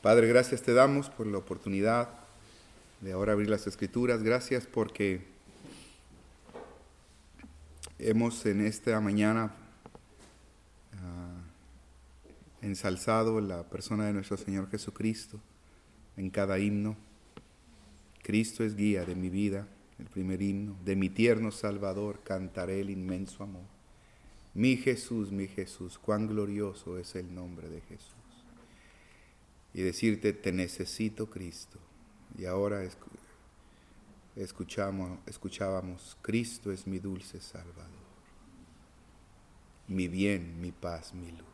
Padre, gracias te damos por la oportunidad de ahora abrir las Escrituras. Gracias porque hemos en esta mañana ensalzado la persona de nuestro Señor Jesucristo en cada himno. Cristo es guía de mi vida, el primer himno. De mi tierno Salvador cantaré el inmenso amor. Mi Jesús, cuán glorioso es el nombre de Jesús. Y decirte, te necesito, Cristo. Y ahora escuchábamos, Cristo es mi dulce Salvador, mi bien, mi paz, mi luz.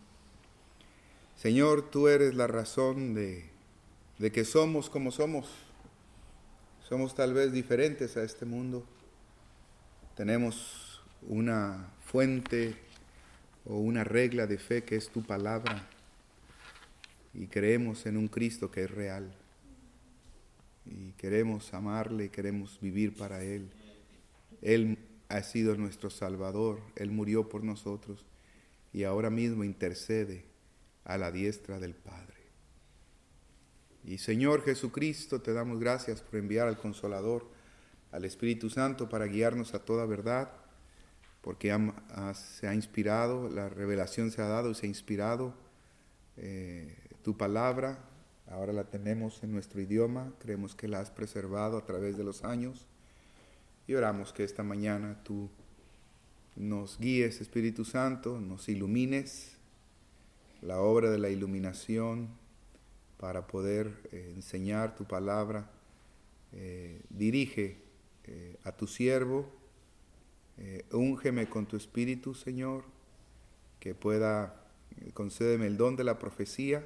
Señor, tú eres la razón de que somos como somos. Somos tal vez diferentes a este mundo. Tenemos una fuente o una regla de fe que es tu palabra. Y creemos en un Cristo que es real. Y queremos amarle y queremos vivir para Él. Él ha sido nuestro Salvador. Él murió por nosotros. Y ahora mismo intercede a la diestra del Padre. Y Señor Jesucristo, te damos gracias por enviar al Consolador, al Espíritu Santo, para guiarnos a toda verdad. Porque se ha inspirado, la revelación se ha dado y se ha inspirado. Tu palabra, ahora la tenemos en nuestro idioma, creemos que la has preservado a través de los años y oramos que esta mañana tú nos guíes, Espíritu Santo, nos ilumines, la obra de la iluminación para poder enseñar tu palabra. Dirige a tu siervo, úngeme con tu Espíritu, Señor, que concédeme el don de la profecía,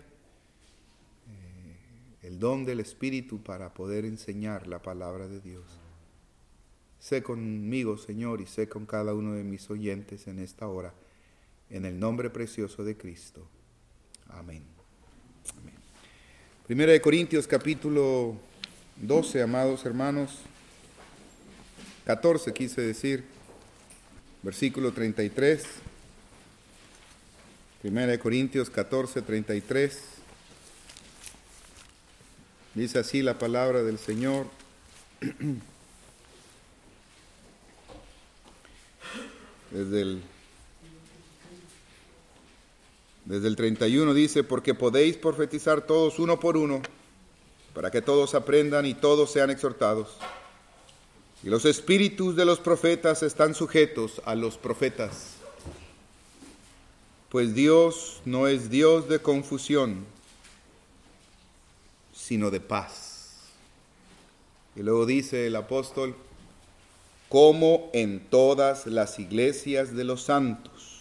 el don del Espíritu para poder enseñar la palabra de Dios. Sé conmigo, Señor, y sé con cada uno de mis oyentes en esta hora, en el nombre precioso de Cristo. Amén. Amén. Primera de Corintios, capítulo 12, amados hermanos, 14 quise decir, versículo 33. Primera de Corintios 14, 33. Dice así la palabra del Señor. Desde el 31 dice, porque podéis profetizar todos uno por uno, para que todos aprendan y todos sean exhortados. Y los espíritus de los profetas están sujetos a los profetas. Pues Dios no es Dios de confusión, sino de paz. Y luego dice el apóstol, como en todas las iglesias de los santos.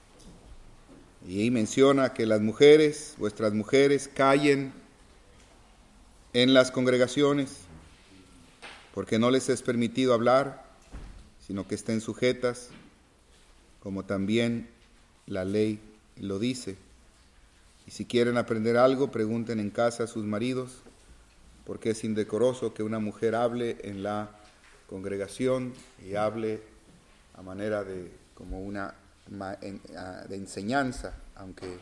Y ahí menciona que las mujeres, vuestras mujeres, callen en las congregaciones, porque no les es permitido hablar, sino que estén sujetas, como también la ley lo dice. Y si quieren aprender algo, pregunten en casa a sus maridos, porque es indecoroso que una mujer hable en la congregación y hable a manera de enseñanza, aunque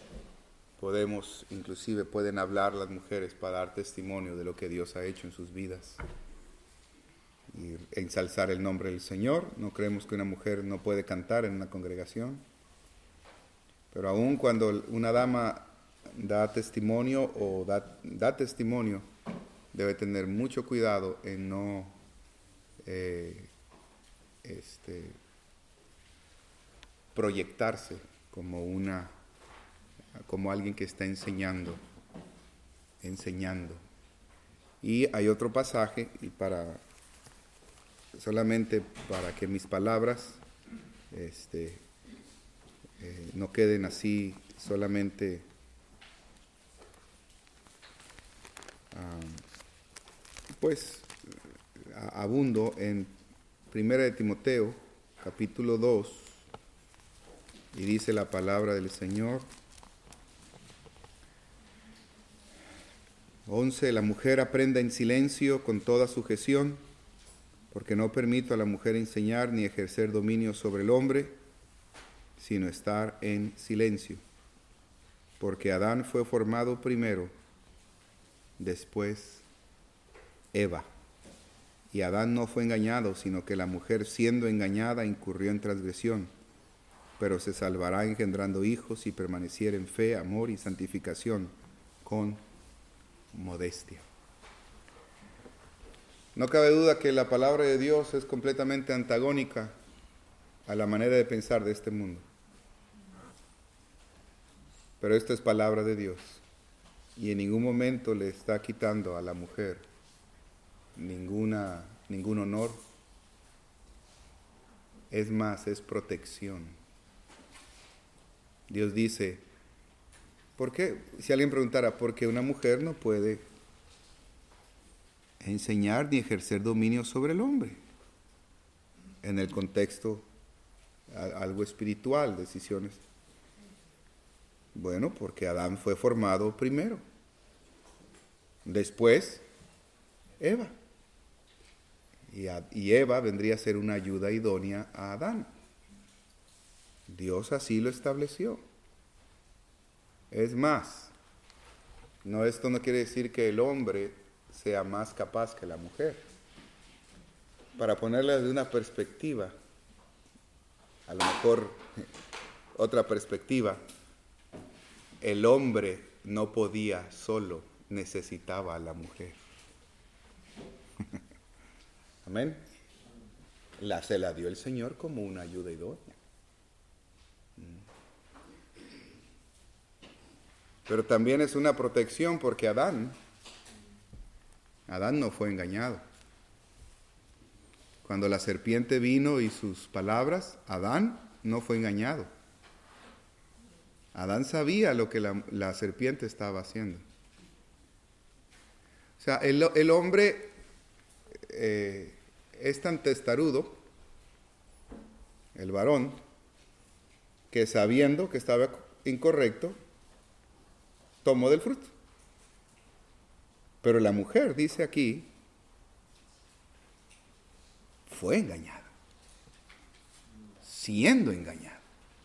pueden hablar las mujeres para dar testimonio de lo que Dios ha hecho en sus vidas y ensalzar el nombre del Señor. No creemos que una mujer no puede cantar en una congregación. Pero aún cuando una dama da testimonio da testimonio, debe tener mucho cuidado en no proyectarse como alguien que está enseñando. Y hay otro pasaje, y solamente para que mis palabras no queden así solamente abundo en Primera de Timoteo, capítulo 2, y dice la palabra del Señor. 11. La mujer aprenda en silencio con toda sujeción, porque no permito a la mujer enseñar ni ejercer dominio sobre el hombre, sino estar en silencio. Porque Adán fue formado primero después Eva. Y Adán no fue engañado, sino que la mujer, siendo engañada, incurrió en transgresión, pero se salvará engendrando hijos si permaneciera en fe, amor y santificación con modestia. No cabe duda que la palabra de Dios es completamente antagónica a la manera de pensar de este mundo. Pero esta es palabra de Dios y en ningún momento le está quitando a la mujer ningún honor. Es más, es protección. Dios dice, ¿por qué? Si alguien preguntara, ¿por qué una mujer no puede enseñar ni ejercer dominio sobre el hombre? En el contexto algo espiritual, decisiones. Bueno, porque Adán fue formado primero. Después, Eva. Y Eva vendría a ser una ayuda idónea a Adán. Dios así lo estableció. Es más, esto no quiere decir que el hombre sea más capaz que la mujer. Para ponerla de una perspectiva, a lo mejor otra perspectiva, el hombre no podía solo, necesitaba a la mujer. Amén. Se la dio el Señor como una ayuda idónea. Pero también es una protección porque Adán no fue engañado. Cuando la serpiente vino y sus palabras, Adán no fue engañado. Adán sabía lo que la serpiente estaba haciendo. O sea, el hombre es tan testarudo, el varón, que sabiendo que estaba incorrecto, tomó del fruto. Pero la mujer, dice aquí, fue engañada, siendo engañada.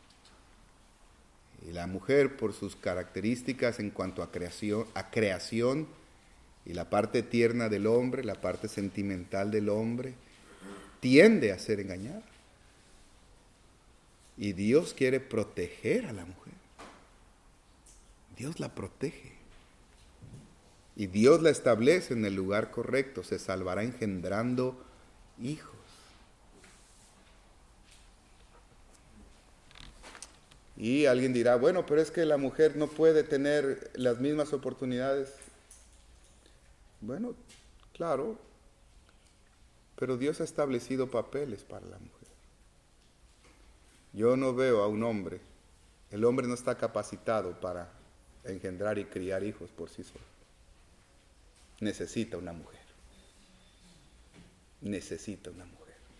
Y la mujer, por sus características en cuanto a creación y la parte tierna del hombre, la parte sentimental del hombre, tiende a ser engañada. Y Dios quiere proteger a la mujer. Dios la protege. Y Dios la establece en el lugar correcto. Se salvará engendrando hijos. Y alguien dirá, bueno, pero es que la mujer no puede tener las mismas oportunidades. Bueno, claro, pero Dios ha establecido papeles para la mujer. Yo no veo a un hombre, el hombre no está capacitado para engendrar y criar hijos por sí solo. Necesita una mujer. Necesita una mujer.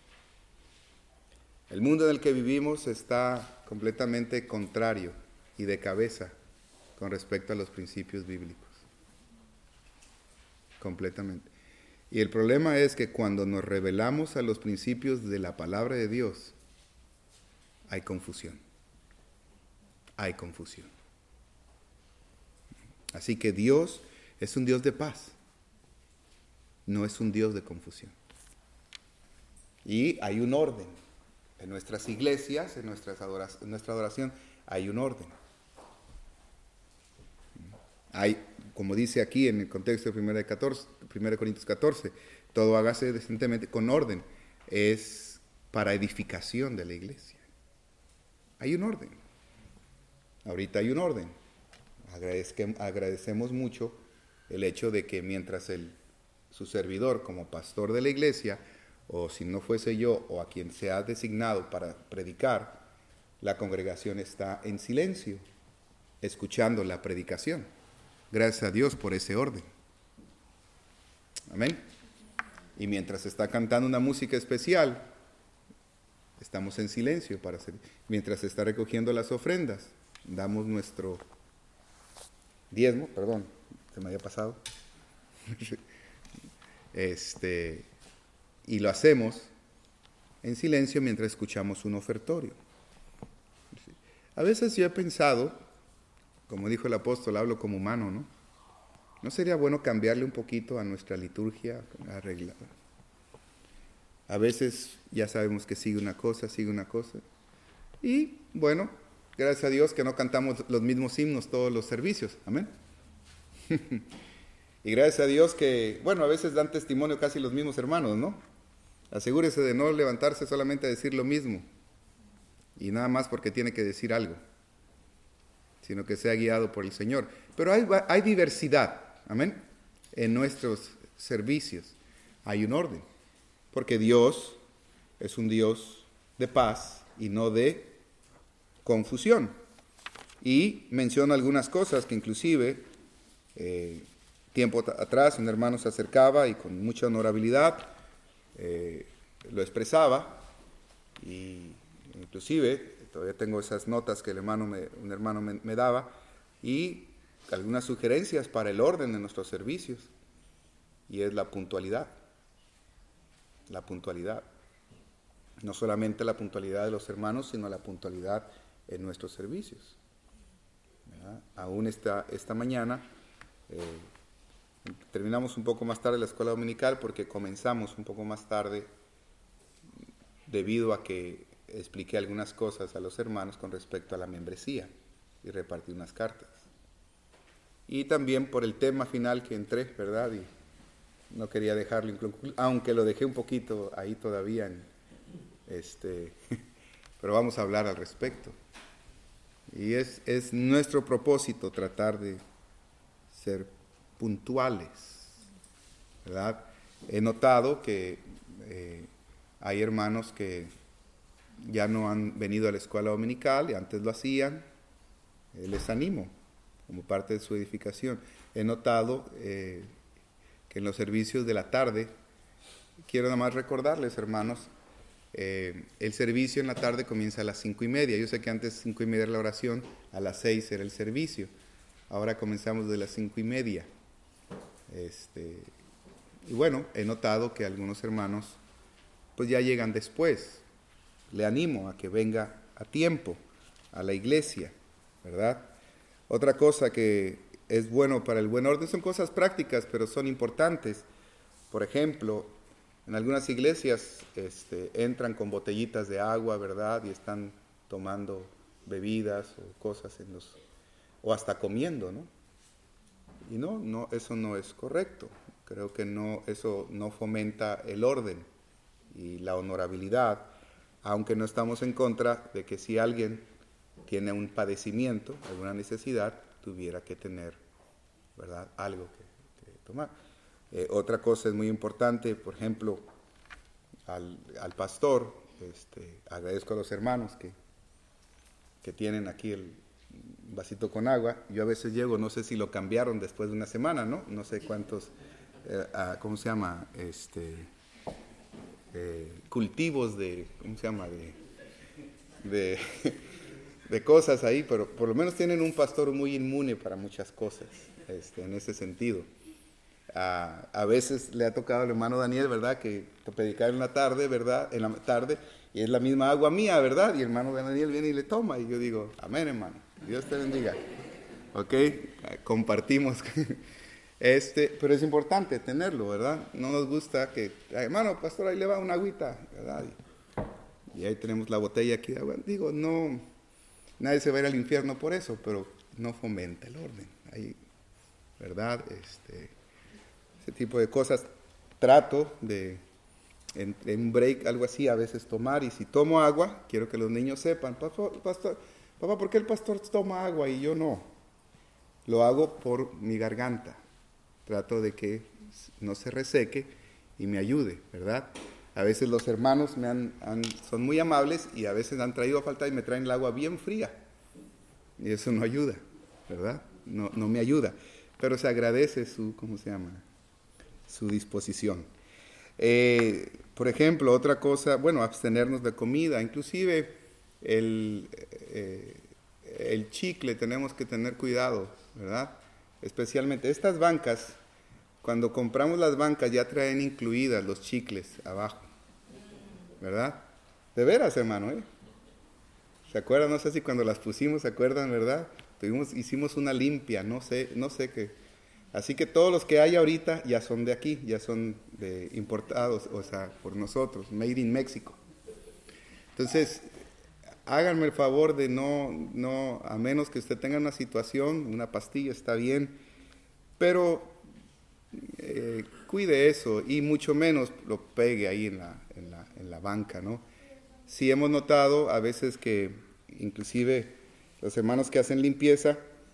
El mundo en el que vivimos está completamente contrario y de cabeza con respecto a los principios bíblicos. Completamente. Y el problema es que cuando nos revelamos a los principios de la palabra de Dios, hay confusión. Hay confusión. Así que Dios es un Dios de paz. No es un Dios de confusión. Y hay un orden. En nuestras iglesias, en nuestra adoración, hay un orden. Hay, como dice aquí en el contexto de 1 Corintios 14, todo hágase decentemente, con orden. Es para edificación de la iglesia. Hay un orden. Ahorita hay un orden. Agradecemos mucho el hecho de que mientras su servidor como pastor de la iglesia, o si no fuese yo, o a quien se ha designado para predicar, la congregación está en silencio, escuchando la predicación. Gracias a Dios por ese orden. Amén. Y mientras está cantando una música especial, estamos en silencio para hacer. Mientras se está recogiendo las ofrendas, damos nuestro diezmo, perdón, se me había pasado. Y lo hacemos en silencio mientras escuchamos un ofertorio. A veces yo he pensado, como dijo el apóstol, hablo como humano, ¿no? ¿No sería bueno cambiarle un poquito a nuestra liturgia, arreglar? A veces ya sabemos que sigue una cosa. Y bueno, gracias a Dios que no cantamos los mismos himnos todos los servicios. Amén. Y gracias a Dios que, bueno, a veces dan testimonio casi los mismos hermanos, ¿no? Asegúrese de no levantarse solamente a decir lo mismo. Y nada más porque tiene que decir algo, sino que sea guiado por el Señor. Pero hay diversidad, amén, en nuestros servicios. Hay un orden, porque Dios es un Dios de paz y no de confusión. Y menciona algunas cosas que inclusive, tiempo atrás, un hermano se acercaba y con mucha honorabilidad lo expresaba, y inclusive todavía tengo esas notas que un hermano me daba, y algunas sugerencias para el orden de nuestros servicios, y es la puntualidad. La puntualidad. No solamente la puntualidad de los hermanos, sino la puntualidad en nuestros servicios. ¿Verdad? Aún esta mañana terminamos un poco más tarde la escuela dominical porque comenzamos un poco más tarde debido a que expliqué algunas cosas a los hermanos con respecto a la membresía y repartí unas cartas. Y también por el tema final que entré, ¿verdad? Y no quería dejarlo inconcluso, aunque lo dejé un poquito ahí todavía, pero vamos a hablar al respecto. Y es nuestro propósito tratar de ser puntuales, ¿verdad? He notado que hay hermanos que ya no han venido a la escuela dominical y antes lo hacían. Les animo como parte de su edificación. He notado que en los servicios de la tarde, quiero nada más recordarles, hermanos, el servicio en la tarde comienza a las 5:30. Yo sé que antes 5:30 era la oración, a las 6 era el servicio. Ahora comenzamos de las 5:30. Y bueno, he notado que algunos hermanos pues ya llegan después. Le animo a que venga a tiempo a la iglesia, ¿verdad? Otra cosa que es bueno para el buen orden, son cosas prácticas, pero son importantes. Por ejemplo, en algunas iglesias entran con botellitas de agua, ¿verdad? Y están tomando bebidas o cosas o hasta comiendo, ¿no? Y no, eso no es correcto. Creo que eso no fomenta el orden y la honorabilidad, aunque no estamos en contra de que si alguien tiene un padecimiento, alguna necesidad, tuviera que tener, ¿verdad?, algo que tomar. Otra cosa es muy importante, por ejemplo, al pastor, agradezco a los hermanos que tienen aquí el vasito con agua. Yo a veces llego, no sé si lo cambiaron después de una semana, ¿no? No sé cuántos, ¿cómo se llama? Cultivos de cosas ahí, pero por lo menos tienen un pastor muy inmune para muchas cosas, en ese sentido. A veces le ha tocado al hermano Daniel, ¿verdad?, que predicar en la tarde, ¿verdad?, en la tarde, y es la misma agua mía, ¿verdad?, y el hermano Daniel viene y le toma, y yo digo, amén, hermano, Dios te bendiga. Ok, compartimos. Pero es importante tenerlo, ¿verdad? No nos gusta que, hermano, pastor, ahí le va una agüita, ¿verdad? Y ahí tenemos la botella aquí de agua. Digo, no, nadie se va a ir al infierno por eso, pero no fomenta el orden. Ahí, ¿verdad? Ese tipo de cosas. Trato de, en un break, algo así, a veces tomar. Y si tomo agua, quiero que los niños sepan, pastor, papá, ¿por qué el pastor toma agua y yo no? Lo hago por mi garganta. Trato de que no se reseque y me ayude, ¿verdad? A veces los hermanos son muy amables y a veces han traído a falta y me traen el agua bien fría. Y eso no ayuda, ¿verdad? No me ayuda. Pero se agradece su disposición. Por ejemplo, otra cosa, bueno, abstenernos de comida. Inclusive el chicle tenemos que tener cuidado, ¿verdad? Especialmente estas bancas, cuando compramos las bancas ya traen incluidas los chicles abajo, ¿verdad? De veras, hermano, ¿Se acuerdan? No sé si cuando las pusimos, ¿se acuerdan, verdad? Hicimos una limpia, no sé qué. Así que todos los que hay ahorita ya son de aquí, ya son importados, o sea, por nosotros, made in México. Entonces, háganme el favor de no, a menos que usted tenga una situación, una pastilla está bien, pero cuide eso y mucho menos lo pegue ahí en la banca, ¿no? Sí hemos notado a veces que inclusive los hermanos que hacen limpieza,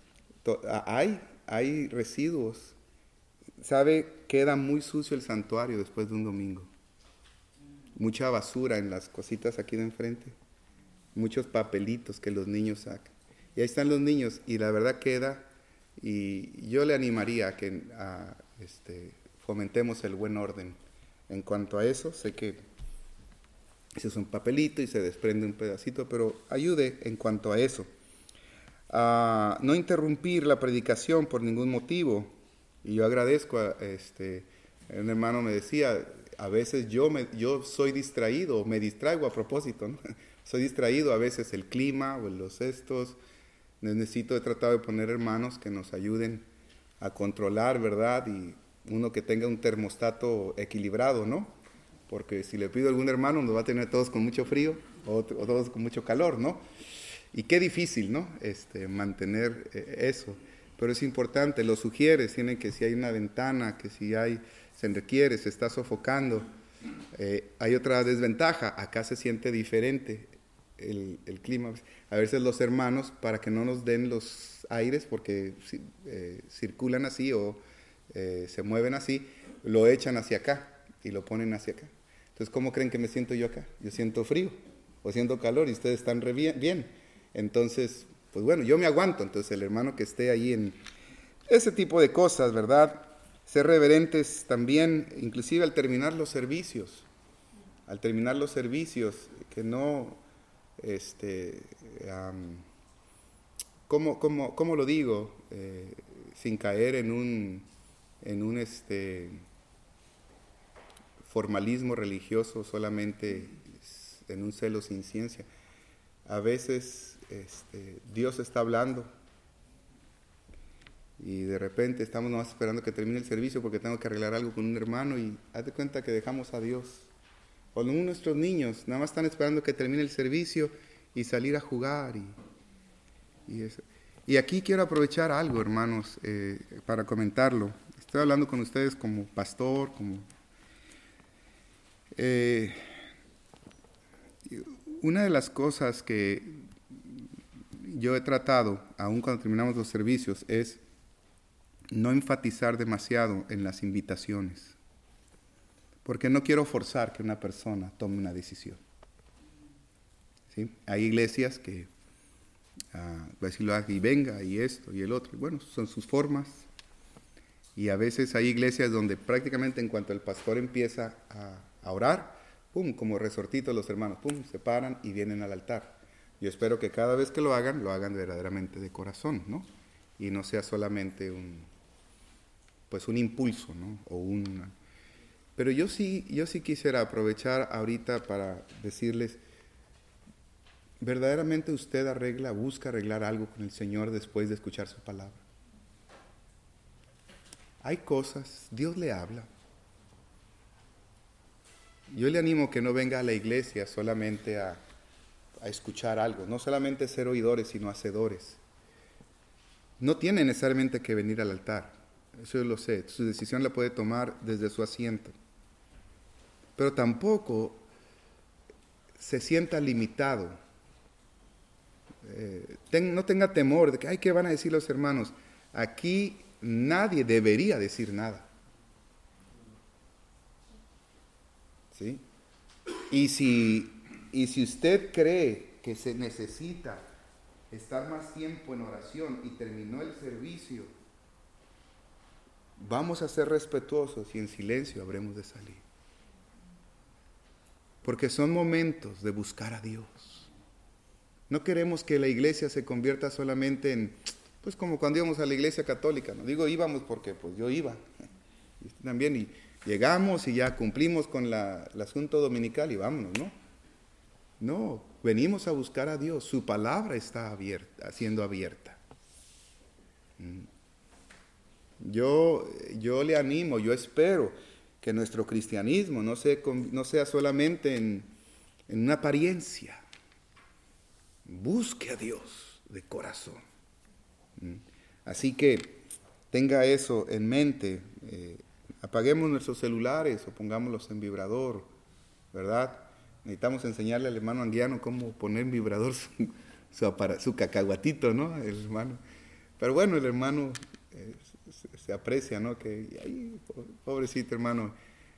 hay residuos. ¿Sabe? Queda muy sucio el santuario después de un domingo. Mucha basura en las cositas aquí de enfrente. Muchos papelitos que los niños sacan. Y ahí están los niños y la verdad queda, y yo le animaría a que fomentemos el buen orden. En cuanto a eso, sé que ese es un papelito y se desprende un pedacito, pero ayude en cuanto a eso. No interrumpir la predicación por ningún motivo. Y yo agradezco un hermano me decía, a veces yo soy distraído, me distraigo a propósito, ¿no? Soy distraído a veces el clima o los estos. He tratado de poner hermanos que nos ayuden a controlar, ¿verdad? Y uno que tenga un termostato equilibrado, ¿no? Porque si le pido a algún hermano nos va a tener todos con mucho frío o todos con mucho calor, ¿no? Y qué difícil, ¿no? Mantener eso. Pero es importante, lo sugieres, tienen que si hay una ventana, que si se requiere, se está sofocando. Hay otra desventaja, acá se siente diferente el clima. A veces los hermanos, para que no nos den los aires, porque circulan así o se mueven así, lo echan hacia acá y lo ponen hacia acá. Entonces, ¿cómo creen que me siento yo acá? Yo siento frío o siento calor y ustedes están bien. Entonces, pues bueno, yo me aguanto. Entonces, el hermano que esté ahí en ese tipo de cosas, ¿verdad? Ser reverentes también, inclusive al terminar los servicios. Al terminar los servicios, que no, ¿cómo lo digo? Sin caer en un formalismo religioso, solamente en un celo sin ciencia. A veces Dios está hablando y de repente estamos nomás esperando que termine el servicio porque tengo que arreglar algo con un hermano y haz de cuenta que dejamos a Dios. O nuestros niños nada más están esperando que termine el servicio y salir a jugar y eso. Y aquí quiero aprovechar algo, hermanos, para comentarlo. Estoy hablando con ustedes como pastor, una de las cosas que yo he tratado, aun cuando terminamos los servicios, es no enfatizar demasiado en las invitaciones, porque no quiero forzar que una persona tome una decisión. ¿Sí? Hay iglesias que decirlo y venga y esto y el otro, y bueno, son sus formas, y a veces hay iglesias donde prácticamente en cuanto el pastor empieza a orar, pum, como resortito los hermanos, pum, se paran y vienen al altar. Yo espero que cada vez que lo hagan verdaderamente de corazón, ¿no? Y no sea solamente un impulso, ¿no? Pero yo sí quisiera aprovechar ahorita para decirles, verdaderamente usted busca arreglar algo con el Señor después de escuchar su palabra. Hay cosas, Dios le habla. Yo le animo que no venga a la iglesia solamente a escuchar algo, no solamente ser oidores, sino hacedores. No tiene necesariamente que venir al altar, eso yo lo sé, su decisión la puede tomar desde su asiento. Pero tampoco se sienta limitado. No tenga temor de que, ¿qué van a decir los hermanos? Aquí nadie debería decir nada. ¿Sí? Y si usted cree que se necesita estar más tiempo en oración y terminó el servicio, vamos a ser respetuosos y en silencio habremos de salir. Porque son momentos de buscar a Dios. No queremos que la iglesia se convierta solamente en, pues como cuando íbamos a la iglesia católica, no digo íbamos porque pues yo iba, y también, y llegamos y ya cumplimos con el asunto dominical y vámonos, ¿no? No, venimos a buscar a Dios, su palabra está siendo abierta. Yo le animo, yo espero que nuestro cristianismo no sea solamente en una apariencia. Busque a Dios de corazón. Así que tenga eso en mente. Apaguemos nuestros celulares o pongámoslos en vibrador, ¿verdad? Necesitamos enseñarle al hermano Anguiano cómo poner en vibrador su cacahuatito, ¿no? El hermano. Pero bueno, el hermano se aprecia, ¿no? Que, ay, pobrecito hermano,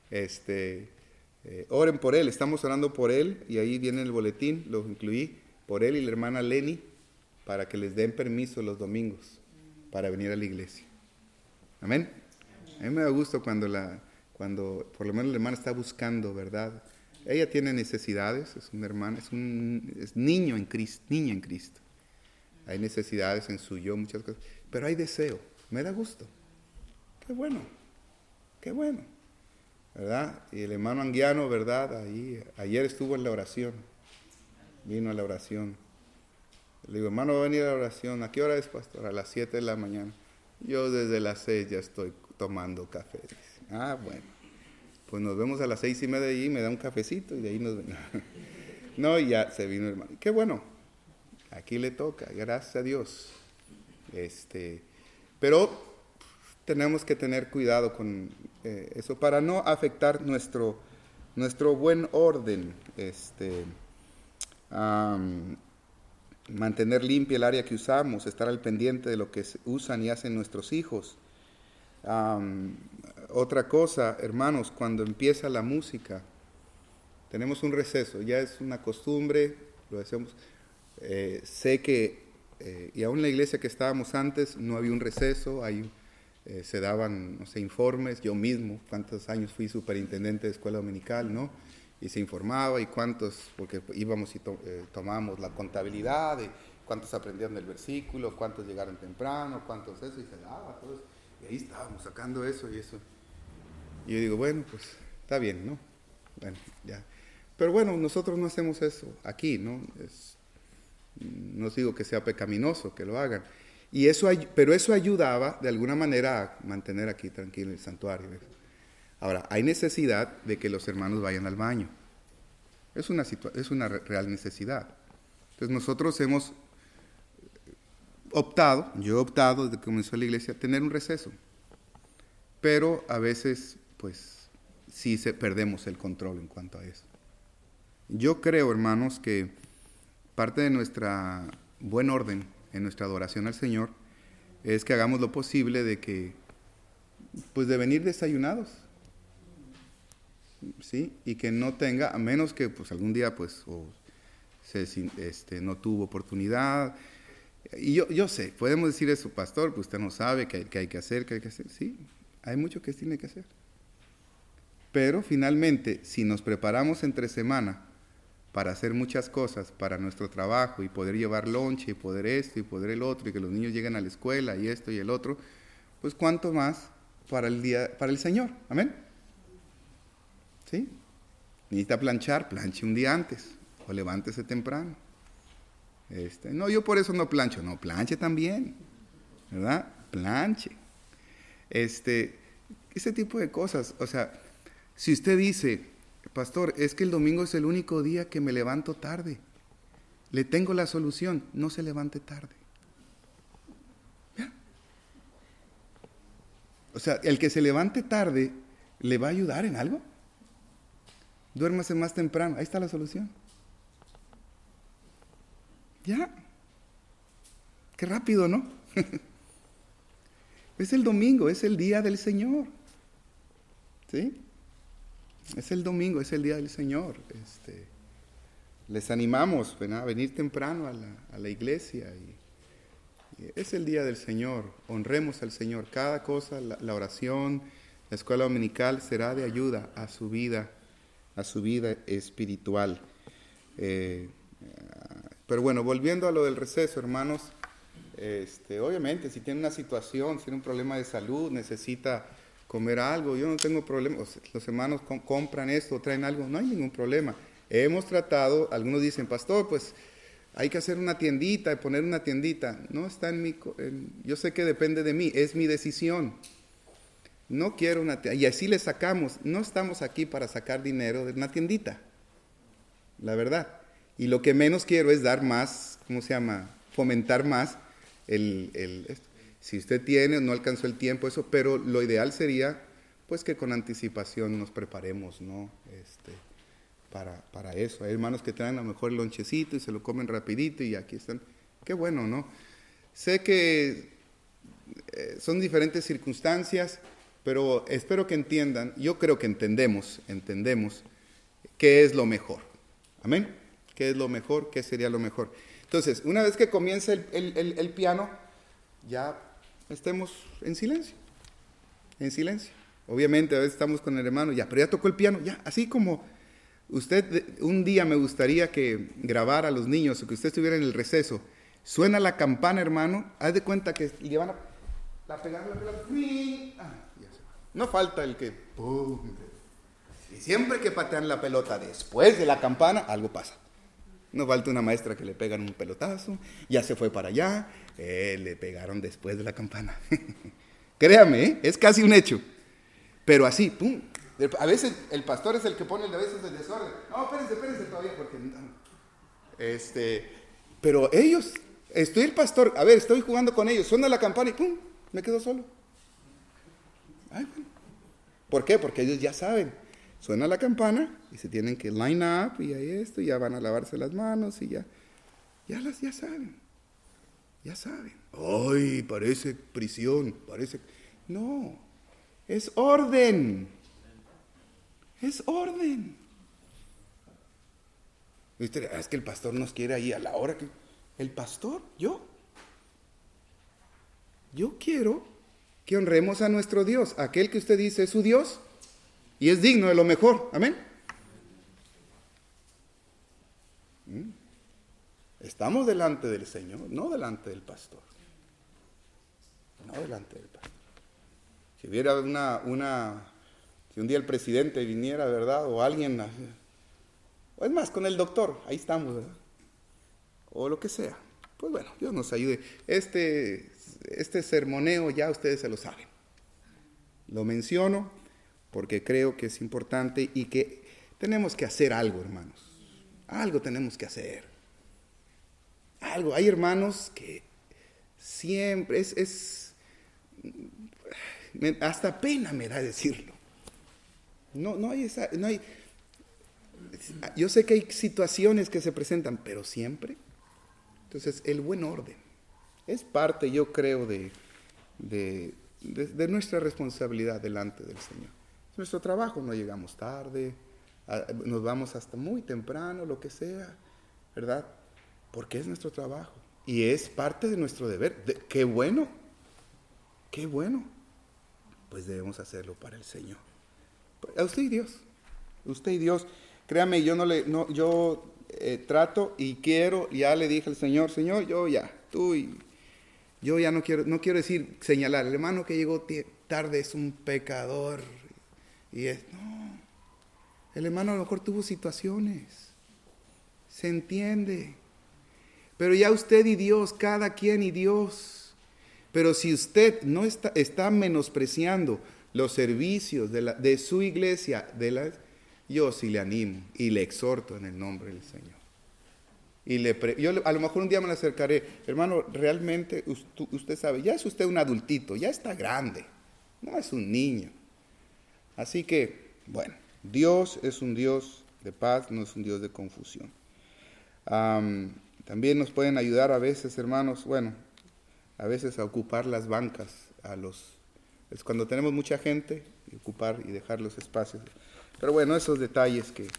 oren por él. Estamos orando por él y ahí viene el boletín, lo incluí, por él y la hermana Lenny, para que les den permiso los domingos para venir a la iglesia. Amén. A mí me da gusto cuando por lo menos la hermana está buscando, ¿verdad? Ella tiene necesidades, es una hermana, es niño en Cristo, niña en Cristo. Hay necesidades en su yo, muchas cosas, pero hay deseo. Me da gusto. Qué bueno, ¿verdad? Y el hermano Anguiano, ¿verdad? Ayer estuvo en la oración, vino a la oración. Le digo, hermano, va a venir a la oración. ¿A qué hora es, pastor? A las 7 de la mañana. Yo desde las 6 ya estoy tomando café. Dice. Bueno. Pues nos vemos a las 6:30 y me da un cafecito y de ahí nos ven. No, y ya se vino el hermano. Qué bueno. Aquí le toca, gracias a Dios. Pero tenemos que tener cuidado con eso para no afectar nuestro buen orden. Mantener limpia el área que usamos, estar al pendiente de lo que usan y hacen nuestros hijos. Otra cosa, hermanos, cuando empieza la música, tenemos un receso, ya es una costumbre, lo hacemos. Sé que, y aún en la iglesia que estábamos antes, no había un receso, se daban, no sé, informes, yo mismo, cuántos años fui superintendente de escuela dominical, ¿no? Y se informaba, y cuántos, porque íbamos y tomábamos la contabilidad, de cuántos aprendieron el versículo, cuántos llegaron temprano, cuántos eso, y se daba todo eso. Y ahí estábamos sacando eso y eso. Y yo digo, bueno, pues está bien, ¿no? Bueno, ya. Pero bueno, nosotros no hacemos eso aquí, ¿no? No os digo que sea pecaminoso que lo hagan. Pero eso ayudaba de alguna manera a mantener aquí tranquilo el santuario. ¿Ves? Ahora, hay necesidad de que los hermanos vayan al baño. Es una real necesidad. Entonces nosotros hemos yo he optado desde que comenzó la iglesia a tener un receso. Pero a veces, pues, sí perdemos el control en cuanto a eso. Yo creo, hermanos, que parte de nuestra buen orden en nuestra adoración al Señor es que hagamos lo posible de que, pues, de venir desayunados, ¿sí? Y que no tenga, a menos que, pues, algún día, pues, no tuvo oportunidad. Y yo sé, podemos decir eso, pastor, pues usted no sabe qué hay que hacer, Sí, hay mucho que tiene que hacer. Pero finalmente, si nos preparamos entre semana para hacer muchas cosas para nuestro trabajo y poder llevar lonche y poder esto y poder el otro y que los niños lleguen a la escuela y esto y el otro, pues cuánto más para el Señor. Amén. ¿Sí? Necesita planche un día antes o levántese temprano. No, yo por eso no plancho. No, planche también, ¿verdad? Planche. Ese tipo de cosas. O sea, si usted dice, pastor, es que el domingo es el único día que me levanto tarde, le tengo la solución, no se levante tarde. ¿Ya? O sea, el que se levante tarde, ¿le va a ayudar en algo? Duérmase más temprano, ahí está la solución. Ya. Qué rápido, ¿no? Es el domingo, es el día del Señor. ¿Sí? Es el domingo, es el día del Señor. Les animamos, ¿verdad?, a venir temprano a la iglesia. Y es el día del Señor. Honremos al Señor. Cada cosa, la oración, la escuela dominical será de ayuda a su vida espiritual. Pero bueno, volviendo a lo del receso, hermanos, obviamente si tiene una situación, si tiene un problema de salud, necesita comer algo, yo no tengo problema. Los hermanos compran esto, traen algo, no hay ningún problema. Hemos tratado, algunos dicen, pastor, pues hay que hacer una tiendita, poner una tiendita. No está yo sé que depende de mí, es mi decisión. No quiero y así le sacamos. No estamos aquí para sacar dinero de una tiendita, la verdad. Y lo que menos quiero es dar más, fomentar más si usted tiene o no alcanzó el tiempo, eso, pero lo ideal sería pues que con anticipación nos preparemos, ¿no? Para eso. Hay hermanos que traen a lo mejor el lonchecito y se lo comen rapidito y aquí están. Qué bueno, ¿no? Sé que son diferentes circunstancias, pero espero que entiendan, yo creo que entendemos qué es lo mejor. Amén. ¿Qué es lo mejor? ¿Qué sería lo mejor? Entonces, una vez que comienza el piano, ya estemos en silencio. En silencio. Obviamente, a veces estamos con el hermano, pero ya tocó el piano, ya, así como usted, un día me gustaría que grabara a los niños, o que usted estuviera en el receso, suena la campana, hermano, haz de cuenta que le van a pegar la pelota, no falta el que, ¡pum! Y siempre que patean la pelota después de la campana, algo pasa. No falta una maestra que le pegan un pelotazo, ya se fue para allá, le pegaron después de la campana. Créame, es casi un hecho. Pero así, ¡pum! A veces el pastor es el que pone a veces el desorden. No, espérense todavía, porque... pero ellos, estoy el pastor, estoy jugando con ellos, suena la campana y ¡pum! Me quedo solo. Ay, bueno. ¿Por qué? Porque ellos ya saben. Suena la campana y se tienen que line up y ahí ya van a lavarse las manos y ya saben. Ya saben. Ay, parece prisión, No, es orden. Es orden. Es que el pastor nos quiere ahí a la hora que... ¿El pastor? Yo quiero que honremos a nuestro Dios, aquel que usted dice es su Dios y es digno de lo mejor. Amén. Estamos delante del Señor, no delante del pastor. No delante del pastor. Si hubiera si un día el presidente viniera, ¿verdad? O alguien, o es más, con el doctor, ahí estamos, ¿verdad? O lo que sea. Pues bueno, Dios nos ayude. Este sermoneo ya ustedes se lo saben. Lo menciono porque creo que es importante y que tenemos que hacer algo, hermanos. Algo tenemos que hacer. Algo. Hay hermanos que siempre hasta pena me da decirlo. No hay. Yo sé que hay situaciones que se presentan, pero siempre. Entonces, el buen orden es parte, yo creo, de nuestra responsabilidad delante del Señor. Es nuestro trabajo, no llegamos tarde, nos vamos hasta muy temprano, lo que sea, ¿verdad? Porque es nuestro trabajo y es parte de nuestro deber. ¡Qué bueno! ¡Qué bueno! Pues debemos hacerlo para el Señor. A usted y Dios. Créame, yo trato y quiero, ya le dije al Señor, yo ya no quiero decir, señalar, el hermano que llegó tarde es un pecador. No, el hermano a lo mejor tuvo situaciones, se entiende, pero ya usted y Dios, cada quien y Dios. Pero si usted no está menospreciando los servicios de su iglesia, yo sí le animo y le exhorto en el nombre del Señor. Yo a lo mejor un día me le acercaré, hermano, realmente usted sabe, ya es usted un adultito, ya está grande, no es un niño. Así que, bueno, Dios es un Dios de paz, no es un Dios de confusión. También nos pueden ayudar a veces, hermanos, a veces a ocupar las bancas, es cuando tenemos mucha gente, ocupar y dejar los espacios. Pero bueno, esos detalles que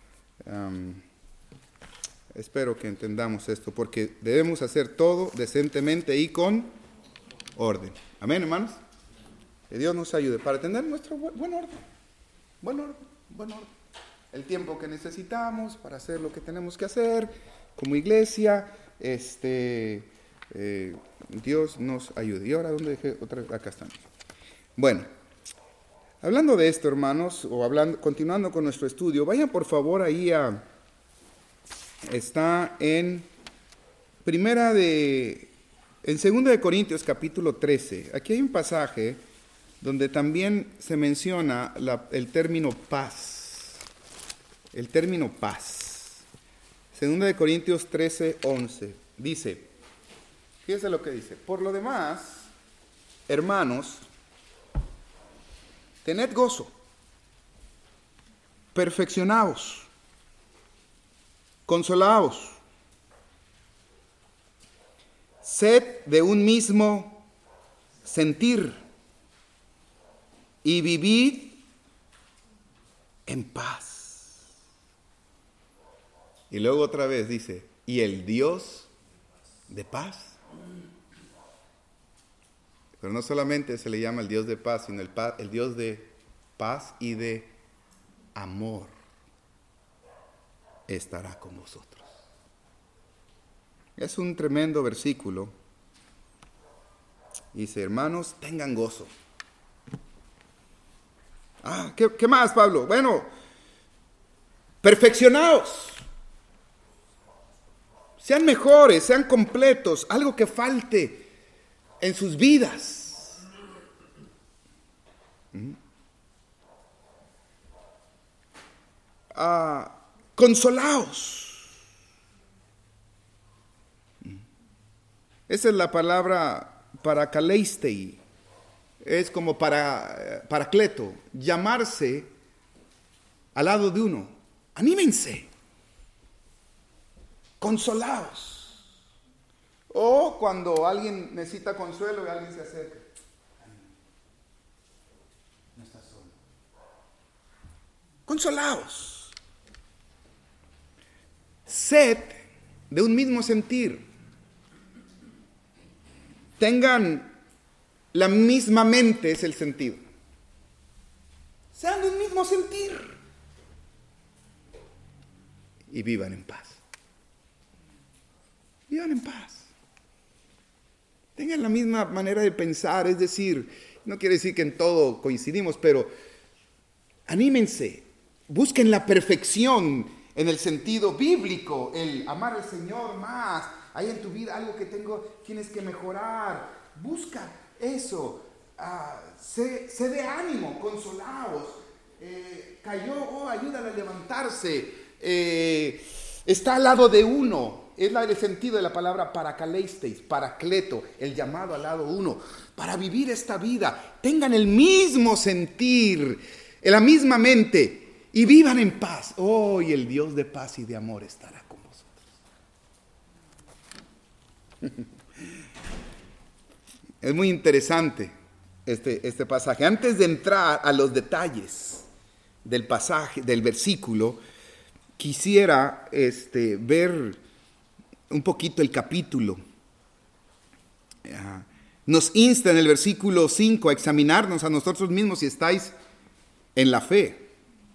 espero que entendamos esto, porque debemos hacer todo decentemente y con orden. Amén, hermanos. Que Dios nos ayude para tener nuestro buen orden. El tiempo que necesitamos para hacer lo que tenemos que hacer como iglesia. Dios nos ayude. Y ahora, ¿dónde dejé otra vez? Acá estamos. Bueno, hablando de esto, hermanos, continuando con nuestro estudio, vayan por favor ahí está en 2 de Corintios capítulo 13. Aquí hay un pasaje donde también se menciona el término paz. El término paz. Segunda de Corintios 13:11. Dice, fíjense lo que dice. Por lo demás, hermanos, tened gozo, perfeccionaos, consolaos, sed de un mismo sentir y vivid en paz. Y luego otra vez dice, y el Dios de paz. Pero no solamente se le llama el Dios de paz, sino el Dios de paz y de amor estará con vosotros. Es un tremendo versículo. Dice, hermanos, tengan gozo. ¿Qué más, Pablo? Bueno, perfeccionaos. Sean mejores, sean completos. Algo que falte en sus vidas. Consolaos. Esa es la palabra parakaleistei. Es como paracleto, llamarse al lado de uno. Anímense. Consolaos. O cuando alguien necesita consuelo y alguien se acerca. No estás solo. Consolaos. Sed de un mismo sentir. Tengan la misma mente, es el sentido. Sean de un mismo sentir. Y vivan en paz. Vivan en paz. Tengan la misma manera de pensar, es decir, no quiere decir que en todo coincidimos, pero anímense, busquen la perfección en el sentido bíblico, el amar al Señor más. Hay en tu vida algo que tienes que mejorar. Busca eso. Sé de ánimo, consolaos. Cayó, ayúdale a levantarse. Está al lado de uno. Es el sentido de la palabra parakaleistes, paracleto, el llamado al lado uno. Para vivir esta vida, tengan el mismo sentir, la misma mente y vivan en paz. Y el Dios de paz y de amor estará con vosotros. Es muy interesante este pasaje. Antes de entrar a los detalles del pasaje, del versículo, quisiera ver un poquito el capítulo. Nos insta en el versículo 5 a examinarnos a nosotros mismos si estáis en la fe.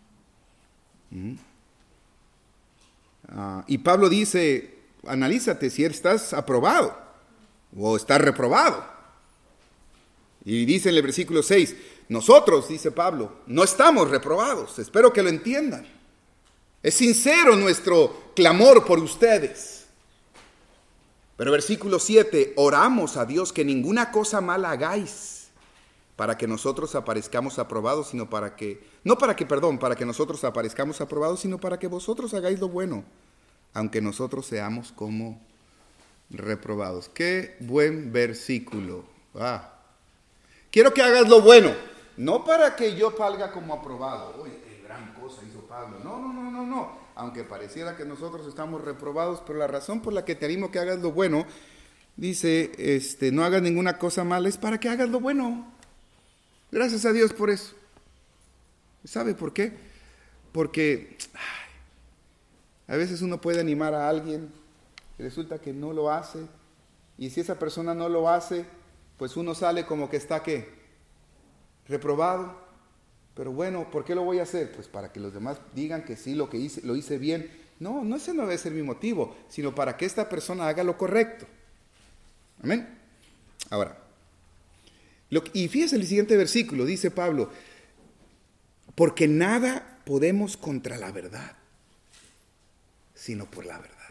Y Pablo dice, analízate si estás aprobado o estás reprobado. Y dice en el versículo 6, nosotros, dice Pablo, no estamos reprobados. Espero que lo entiendan. Es sincero nuestro clamor por ustedes. Pero versículo 7, oramos a Dios que ninguna cosa mala hagáis para que nosotros aparezcamos aprobados, para que nosotros aparezcamos aprobados, sino para que vosotros hagáis lo bueno, aunque nosotros seamos como reprobados. Qué buen versículo. Quiero que hagas lo bueno, no para que yo salga como aprobado. Oye, qué gran cosa hizo Pablo. No. Aunque pareciera que nosotros estamos reprobados, pero la razón por la que te animo que hagas lo bueno, dice, no hagas ninguna cosa mala, es para que hagas lo bueno. Gracias a Dios por eso. ¿Sabe por qué? Porque a veces uno puede animar a alguien, y resulta que no lo hace, y si esa persona no lo hace, pues uno sale como que está, ¿qué? Reprobado. Pero bueno, ¿por qué lo voy a hacer? Pues para que los demás digan que sí, lo hice bien. No, ese no debe ser mi motivo, sino para que esta persona haga lo correcto. Amén. Ahora, y fíjese el siguiente versículo, dice Pablo, porque nada podemos contra la verdad, sino por la verdad.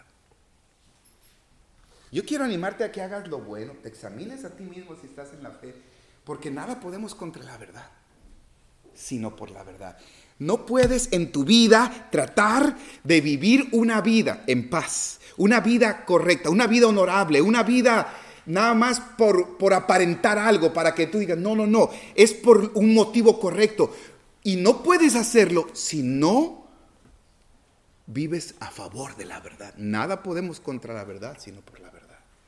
Yo quiero animarte a que hagas lo bueno, te examines a ti mismo si estás en la fe, Porque nada podemos contra la verdad, sino por la verdad. No puedes en tu vida tratar de vivir una vida en paz, una vida correcta, una vida honorable, una vida nada más por aparentar algo, para que tú digas, no, es por un motivo correcto. Y no puedes hacerlo si no vives a favor de la verdad. Nada podemos contra la verdad, sino por la verdad.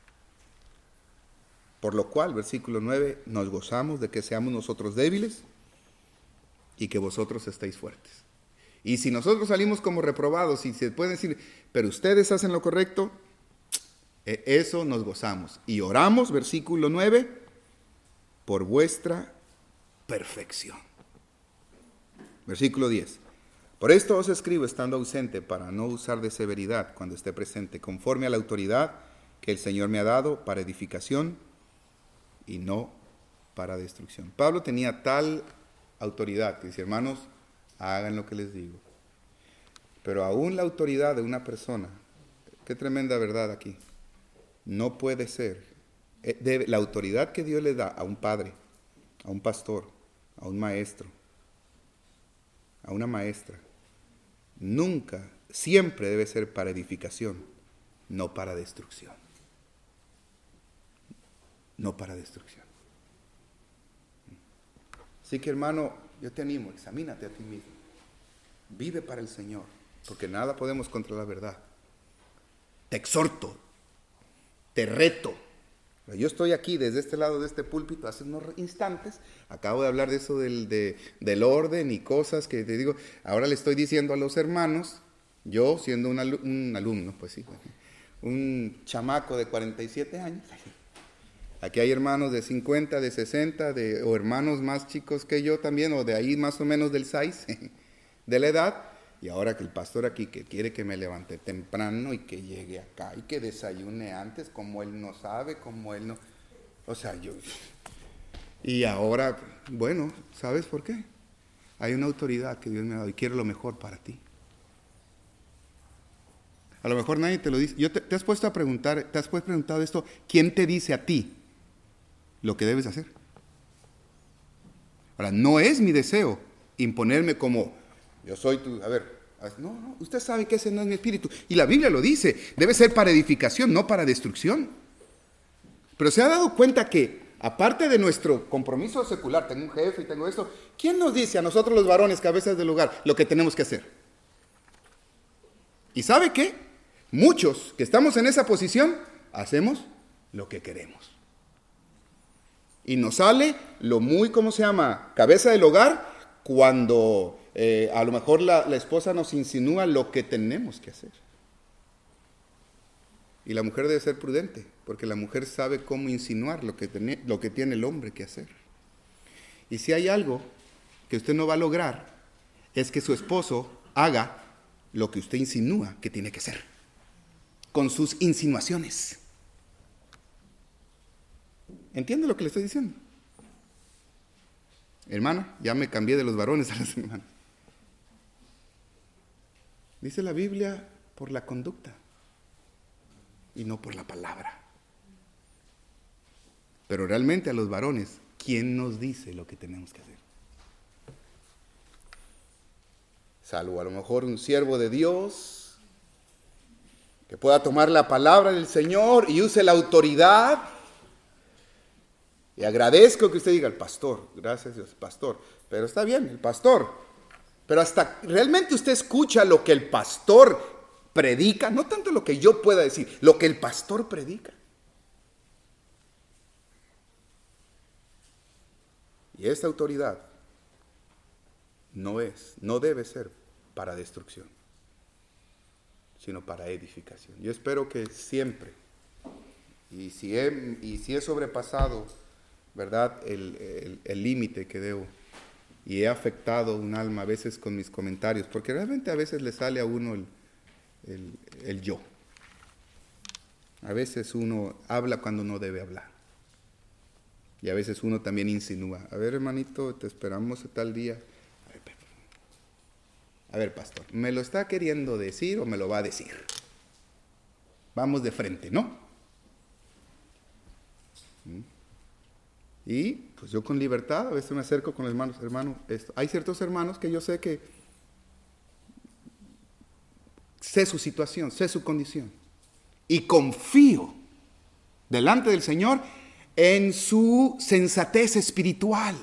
Por lo cual, versículo 9, nos gozamos de que seamos nosotros débiles y que vosotros estéis fuertes. Y si nosotros salimos como reprobados y se puede decir, pero ustedes hacen lo correcto, eso nos gozamos. Y oramos, versículo 9, por vuestra perfección. Versículo 10. Por esto os escribo estando ausente, para no usar de severidad cuando esté presente, conforme a la autoridad que el Señor me ha dado para edificación y no para destrucción. Pablo tenía tal autoridad que dice, hermanos, hagan lo que les digo. Pero aún la autoridad de una persona, qué tremenda verdad aquí, no puede ser. La autoridad que Dios le da a un padre, a un pastor, a un maestro, a una maestra, nunca, siempre debe ser para edificación, no para destrucción. No para destrucción. Así que, hermano, yo te animo, examínate a ti mismo. Vive para el Señor, porque nada podemos contra la verdad. Te exhorto, te reto. Yo estoy aquí desde este lado de este púlpito hace unos instantes, acabo de hablar de eso del orden y cosas que te digo, ahora le estoy diciendo a los hermanos, yo siendo un alumno, pues sí, un chamaco de 47 años, aquí hay hermanos de 50, de 60, o hermanos más chicos que yo también, o de ahí más o menos del size, de la edad. Y ahora que el pastor aquí que quiere que me levante temprano y que llegue acá y que desayune antes, como él no sabe, como él no... O sea, yo... Y ahora, bueno, ¿sabes por qué? Hay una autoridad que Dios me ha dado y quiere lo mejor para ti. A lo mejor nadie te lo dice. ¿Te has puesto a preguntar, te has preguntado esto? ¿Quién te dice a ti lo que debes hacer? Ahora, no es mi deseo imponerme como... Yo soy tu, a ver, no, usted sabe que ese no es mi espíritu. Y la Biblia lo dice, debe ser para edificación, no para destrucción. Pero se ha dado cuenta que, aparte de nuestro compromiso secular, tengo un jefe y tengo esto, ¿quién nos dice a nosotros los varones, cabezas del hogar, lo que tenemos que hacer? ¿Y sabe qué? Muchos que estamos en esa posición, hacemos lo que queremos. Y nos sale lo muy, ¿cómo se llama? Cabeza del hogar, cuando... a lo mejor la esposa nos insinúa lo que tenemos que hacer. Y la mujer debe ser prudente, porque la mujer sabe cómo insinuar lo que tiene el hombre que hacer. Y si hay algo que usted no va a lograr, es que su esposo haga lo que usted insinúa que tiene que hacer, con sus insinuaciones. ¿Entiende lo que le estoy diciendo? Hermana, ya me cambié de los varones a las hermanas. Dice la Biblia por la conducta y no por la palabra. Pero realmente a los varones, ¿quién nos dice lo que tenemos que hacer? Salvo a lo mejor un siervo de Dios que pueda tomar la palabra del Señor y use la autoridad. Y agradezco que usted diga, el pastor, gracias Dios, pastor. Pero está bien, el pastor. Pero hasta realmente usted escucha lo que el pastor predica, no tanto lo que yo pueda decir, lo que el pastor predica. Y esta autoridad no debe ser para destrucción, sino para edificación. Yo espero que siempre, y si he sobrepasado, ¿verdad?, el límite que debo, y he afectado un alma a veces con mis comentarios, porque realmente a veces le sale a uno el yo. A veces uno habla cuando no debe hablar. Y a veces uno también insinúa. A ver, hermanito, te esperamos tal día. A ver, pastor, ¿me lo está queriendo decir o me lo va a decir? Vamos de frente, ¿no? Y pues yo con libertad, a veces me acerco con los hermanos, hay ciertos hermanos que yo sé que sé su situación, sé su condición. Y confío delante del Señor en su sensatez espiritual.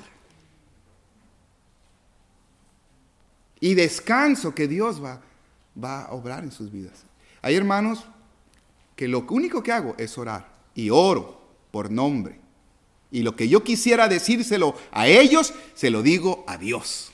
Y descanso que Dios va a obrar en sus vidas. Hay hermanos que lo único que hago es orar. Y oro por nombre. Y lo que yo quisiera decírselo a ellos, se lo digo a Dios.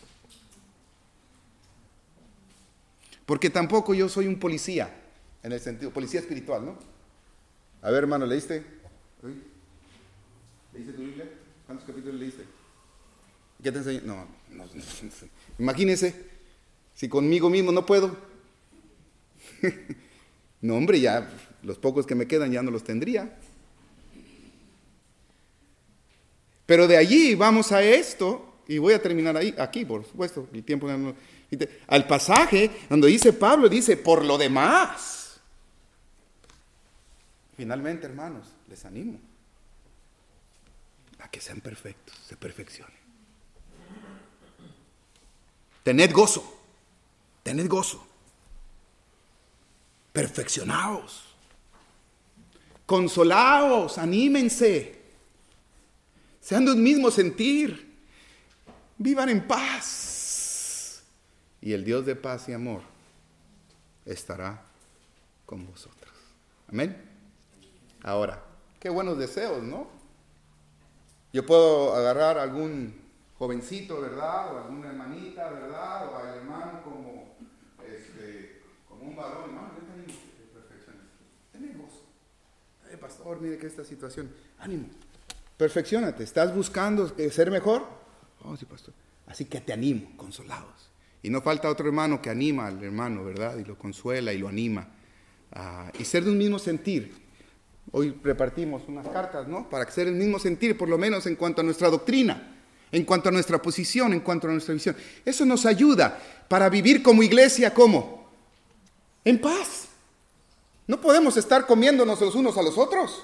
Porque tampoco yo soy un policía, en el sentido, policía espiritual, ¿no? A ver, hermano, ¿leíste? ¿Leíste tu Biblia? ¿Cuántos capítulos leíste? ¿Qué te enseñó? No. Imagínese, si conmigo mismo no puedo. No, hombre, ya los pocos que me quedan ya no los tendría. Pero de allí vamos a esto, y voy a terminar aquí, por supuesto, el tiempo al pasaje donde dice Pablo, dice, por lo demás. Finalmente, hermanos, les animo a que sean perfectos, se perfeccionen. Tened gozo, perfeccionaos, consolaos, anímense, sean de un mismo sentir, vivan en paz, y el Dios de paz y amor estará con vosotros. Amén. Ahora, qué buenos deseos, ¿no? Yo puedo agarrar a algún jovencito, ¿verdad? O alguna hermanita, ¿verdad? O al hermano como un varón, hermano, yo te animo a perfecciones. Ten gozo. Pastor, mire que esta situación, ánimo, perfeccionate. ¿Estás buscando ser mejor? Oh, sí, pastor. Así que te animo, consolados. Y no falta otro hermano que anima al hermano, ¿verdad? Y lo consuela y lo anima. Y ser de un mismo sentir. Hoy repartimos unas cartas, ¿no? Para ser el mismo sentir, por lo menos en cuanto a nuestra doctrina, en cuanto a nuestra posición, en cuanto a nuestra visión. Eso nos ayuda para vivir como iglesia, ¿cómo? En paz. No podemos estar comiéndonos los unos a los otros.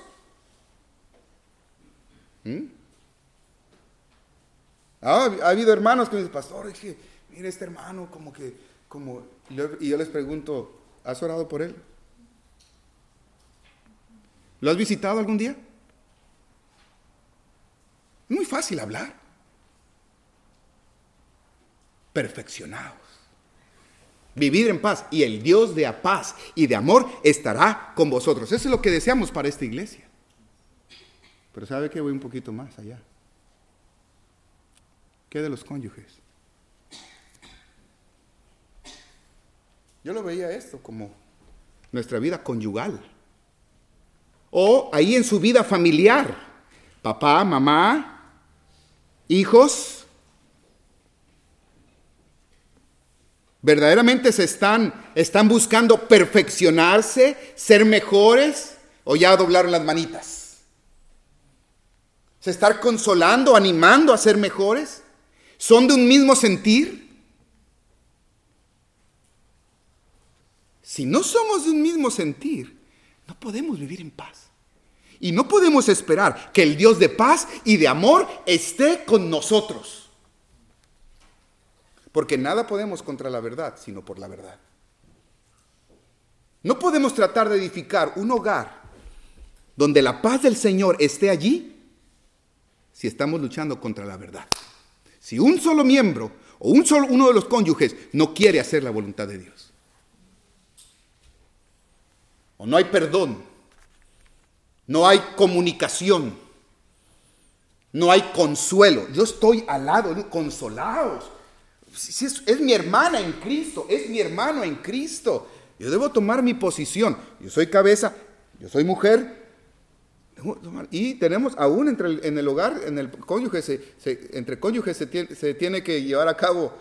Ha habido hermanos que me dicen, pastor, es que, mire este hermano, y yo les pregunto, ¿has orado por él? ¿Lo has visitado algún día? Es muy fácil hablar. Perfeccionados. Vivir en paz. Y el Dios de paz y de amor estará con vosotros. Eso es lo que deseamos para esta iglesia. Pero ¿sabe qué? Voy un poquito más allá. ¿Qué de los cónyuges? Yo lo veía esto como nuestra vida conyugal. O ahí en su vida familiar, papá, mamá, hijos, verdaderamente están buscando perfeccionarse, ser mejores, o ya doblaron las manitas. ¿Se están consolando, animando a ser mejores? ¿Son de un mismo sentir? Si no somos de un mismo sentir, no podemos vivir en paz. Y no podemos esperar que el Dios de paz y de amor esté con nosotros. Porque nada podemos contra la verdad, sino por la verdad. No podemos tratar de edificar un hogar donde la paz del Señor esté allí si estamos luchando contra la verdad. Si un solo miembro o uno de los cónyuges no quiere hacer la voluntad de Dios. O no hay perdón, no hay comunicación, no hay consuelo. Yo estoy al lado, ¿no? Consolaos. Si es mi hermana en Cristo, es mi hermano en Cristo. Yo debo tomar mi posición. Yo soy cabeza, yo soy mujer. Y tenemos aún en el hogar, en el cónyuge, entre cónyuges se tiene que llevar a cabo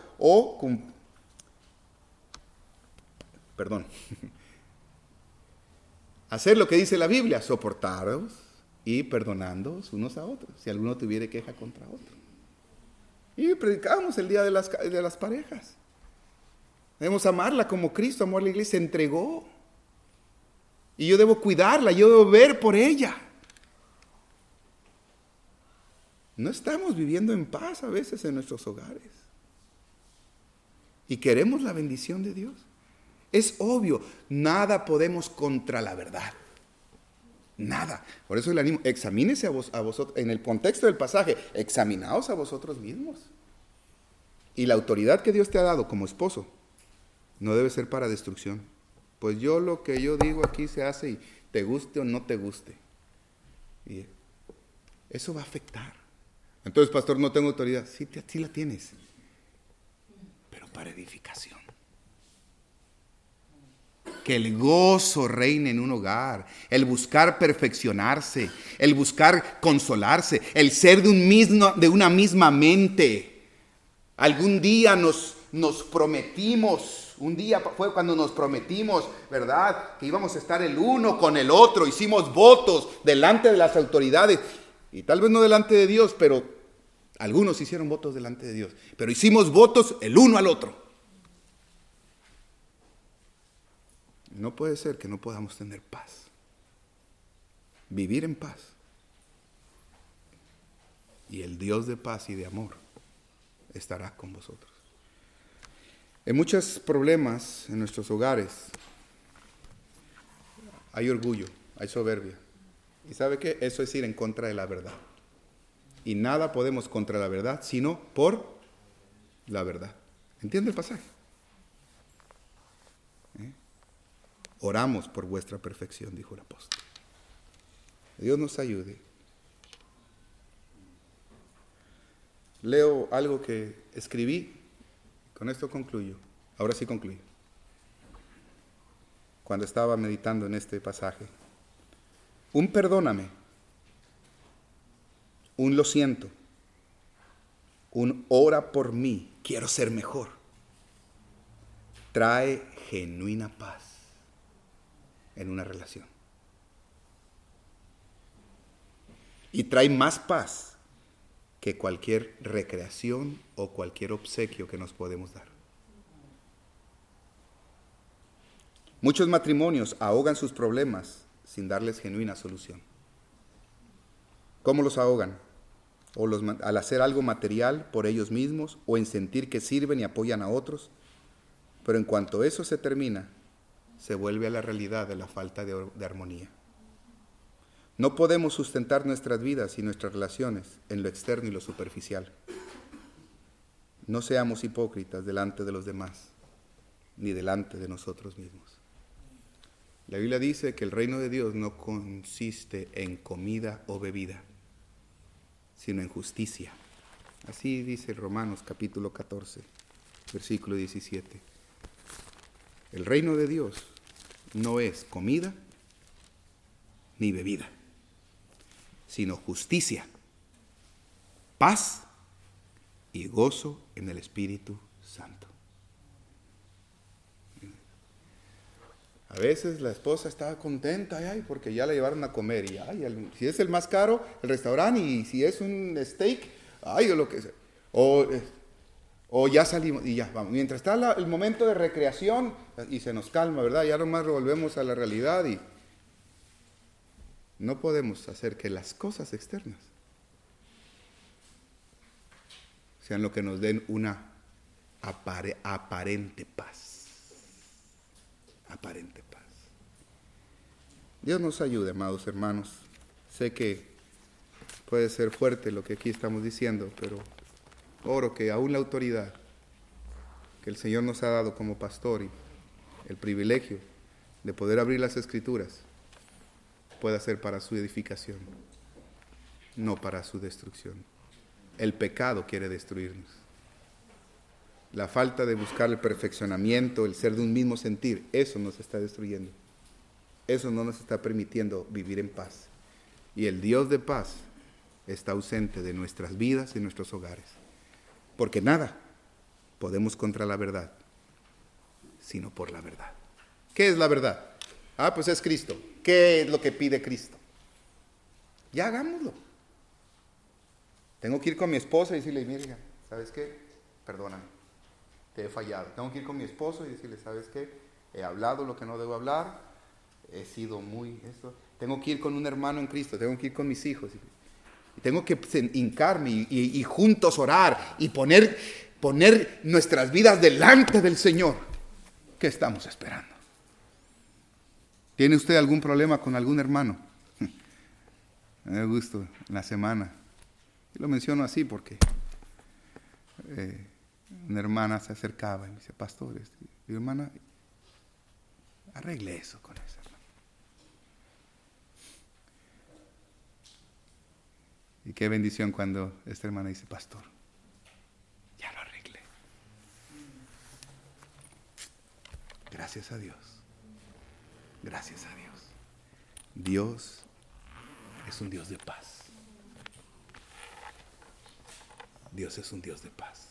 hacer lo que dice la Biblia, soportaros y perdonándoos unos a otros, si alguno tuviere queja contra otro. Y predicamos el día de las parejas. Debemos amarla como Cristo amó a la iglesia, se entregó. Y yo debo cuidarla, yo debo ver por ella. no estamos viviendo en paz a veces en nuestros hogares. Y queremos la bendición de Dios. Es obvio, nada podemos contra la verdad. Nada. Por eso le animo, examínese a vosotros, en el contexto del pasaje, examinaos a vosotros mismos. Y la autoridad que Dios te ha dado como esposo no debe ser para destrucción. Pues lo que yo digo aquí se hace y te guste o no te guste. Y eso va a afectar. Entonces, pastor, no tengo autoridad. Sí la tienes, pero para edificación. Que el gozo reine en un hogar, el buscar perfeccionarse, el buscar consolarse, el ser de una misma mente. Algún día nos prometimos, un día fue cuando nos prometimos, ¿verdad?, que íbamos a estar el uno con el otro. Hicimos votos delante de las autoridades, y tal vez no delante de Dios, pero algunos hicieron votos delante de Dios. Pero hicimos votos el uno al otro. No puede ser que no podamos tener paz, vivir en paz. Y el Dios de paz y de amor estará con vosotros. En muchos problemas en nuestros hogares hay orgullo, hay soberbia. ¿Y sabe qué? Eso es ir en contra de la verdad. Y nada podemos contra la verdad, sino por la verdad. ¿Entiende el pasaje? Oramos por vuestra perfección, dijo el apóstol. Dios nos ayude. Leo algo que escribí, con esto concluyo. Ahora sí concluyo. Cuando estaba meditando en este pasaje. Un perdóname, un lo siento, un ora por mí, quiero ser mejor, trae genuina paz en una relación. Y trae más paz que cualquier recreación o cualquier obsequio que nos podemos dar. Muchos matrimonios ahogan sus problemas sin darles genuina solución. ¿Cómo los ahogan? Al hacer algo material por ellos mismos, o en sentir que sirven y apoyan a otros. Pero en cuanto eso se termina, se vuelve a la realidad de la falta de armonía. No podemos sustentar nuestras vidas y nuestras relaciones en lo externo y lo superficial. No seamos hipócritas delante de los demás, ni delante de nosotros mismos. La Biblia dice que el reino de Dios no consiste en comida o bebida, sino en justicia. Así dice Romanos capítulo 14, versículo 17. El reino de Dios no es comida ni bebida, sino justicia, paz y gozo en el Espíritu Santo. A veces la esposa estaba contenta porque ya la llevaron a comer. Y si es el más caro, el restaurante, y si es un steak, o lo que sea. O ya salimos y ya vamos. Mientras está el momento de recreación y se nos calma, ¿verdad? Ya nomás volvemos a la realidad y no podemos hacer que las cosas externas sean lo que nos den una aparente paz. Aparente paz. Dios nos ayude, amados hermanos. Sé que puede ser fuerte lo que aquí estamos diciendo, pero oro que aún la autoridad que el Señor nos ha dado como pastor y el privilegio de poder abrir las Escrituras pueda ser para su edificación, no para su destrucción. El pecado quiere destruirnos. La falta de buscar el perfeccionamiento, el ser de un mismo sentir, eso nos está destruyendo. Eso no nos está permitiendo vivir en paz. Y el Dios de paz está ausente de nuestras vidas y nuestros hogares. Porque nada podemos contra la verdad, sino por la verdad. ¿Qué es la verdad? Pues es Cristo. ¿Qué es lo que pide Cristo? Ya hagámoslo. Tengo que ir con mi esposa y decirle, mira, ¿sabes qué? Perdóname, te he fallado. Tengo que ir con mi esposo y decirle, ¿sabes qué? He hablado lo que no debo hablar, he sido muy esto. Tengo que ir con un hermano en Cristo, tengo que ir con mis hijos. Tengo que hincarme y juntos orar y poner nuestras vidas delante del Señor. ¿Qué estamos esperando? ¿Tiene usted algún problema con algún hermano? Me da gusto en la semana. Lo menciono así porque una hermana se acercaba y me dice, pastor, mi hermana, arregle eso con esa hermana. Y qué bendición cuando esta hermana dice, pastor, ya lo arreglé. Gracias a Dios. Gracias a Dios. Dios es un Dios de paz. Dios es un Dios de paz.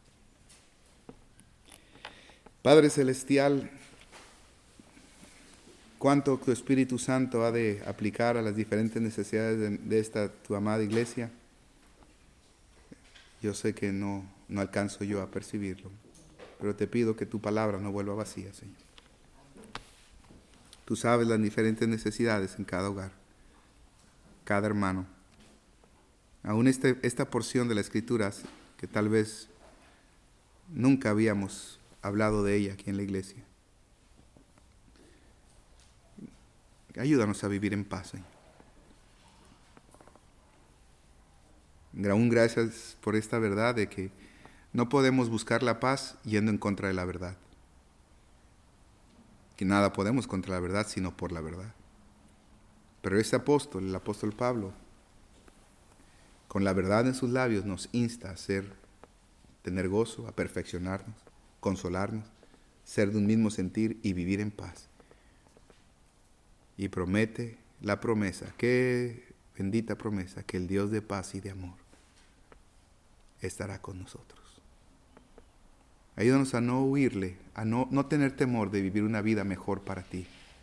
Padre Celestial, cuánto tu Espíritu Santo ha de aplicar a las diferentes necesidades de esta tu amada iglesia. Yo sé que no alcanzo yo a percibirlo, pero te pido que tu palabra no vuelva vacía, Señor. Tú sabes las diferentes necesidades en cada hogar, cada hermano. Aún esta porción de la Escritura que tal vez nunca habíamos hablado de ella aquí en la iglesia. Ayúdanos a vivir en paz, Señor. Aún gracias por esta verdad de que no podemos buscar la paz yendo en contra de la verdad. Que nada podemos contra la verdad sino por la verdad. Pero este apóstol, el apóstol Pablo, con la verdad en sus labios nos insta a tener gozo, a perfeccionarnos, consolarnos, ser de un mismo sentir y vivir en paz. Y promete la promesa, qué bendita promesa, que el Dios de paz y de amor estará con nosotros. Ayúdanos a no huirle, a no tener temor de vivir una vida mejor para ti.